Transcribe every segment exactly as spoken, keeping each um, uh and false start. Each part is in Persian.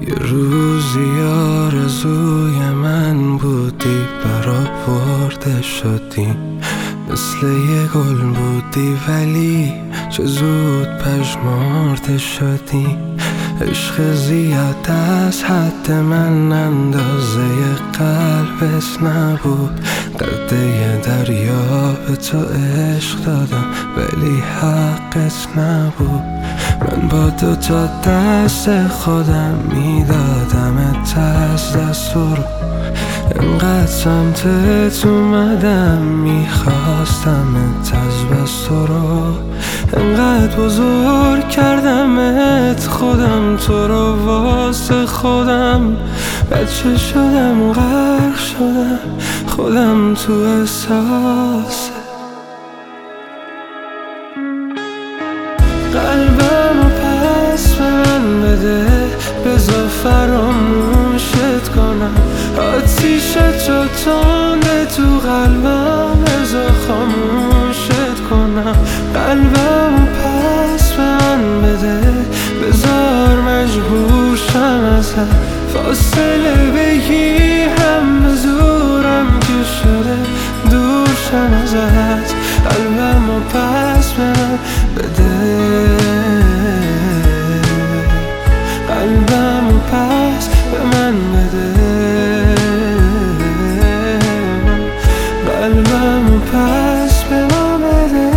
یه روزی آرزوی من بودی، برآورده شدی. مثل یه گل بودی ولی چه زود پژمرده شدی. عشق زیاد از حد من اندازه قلبت نبود. قده دریا به تو عشق دادم ولی حقت نبود. من با دو تا دست خودم میدادمت از دست رو. انقدر سمتت اومدم میخواستمت از بس تو رو. انقدر بزرگ کردمت خودم تو رو واسه خودم. بچه شدم غرق شدم خودم تو احساسه. قلبمو پس به من بده، بذار فراموشت کنم. آتیشت رو تنده تو قلبم، بذار خاموشت کنم. قلبمو پس به من بده، بذار مجبور شم ازت. فاصله بگیرم به زورم که شده دور شم ازت. قلبمو پس به من بده، قلبمو پس به من بده. قلبمو پس به من بده،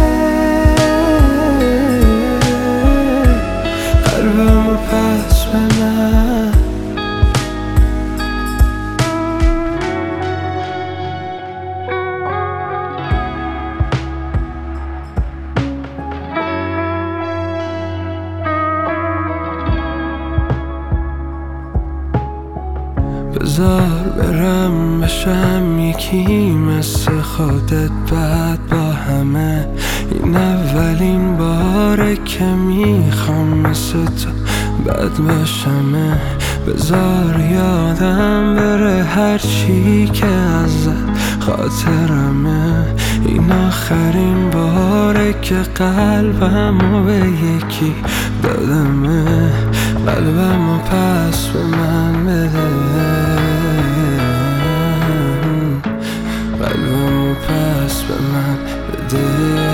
قلبمو پس به من. بذار برم بشم یکی مثل خودت بعد با همه. این اولین باره که میخوام مثل تو بد باشمه. بذار یادم بره هرچی که ازت خاطرمه. این آخرین باره که قلبمو به یکی دادمه. قلبمو پس به من بده، قلبمو پس به من بده.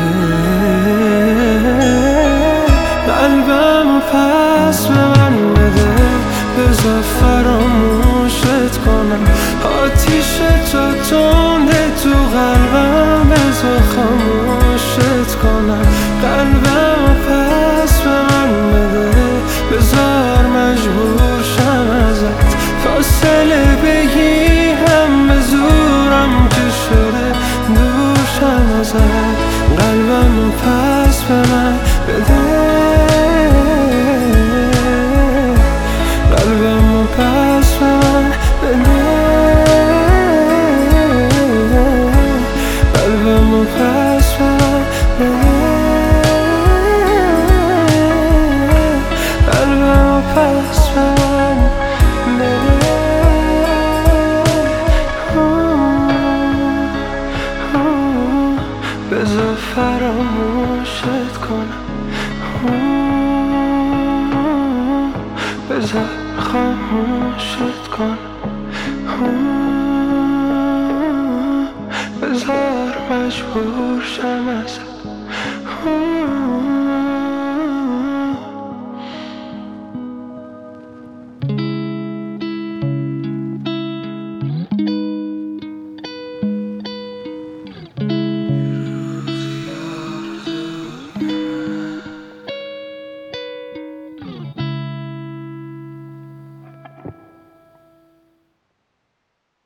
قلبمو پس به من بده، بذار فراموشت کنم. آتیشت رو تنده تو قلبم، بذار خاموشت کنم. قلبمو پس به من بده، بذار مجبور شم ازت. فاصله بگیرم به زورم که شده دور شم ازت. قلبمو پس به من بده، قلبمو پس به من بده. قلبمو پس به من بده، قلبمو پس به من بده. بذار فراموشت کنم، بذار خاموشت کنم. بذار مجبور شم ازت.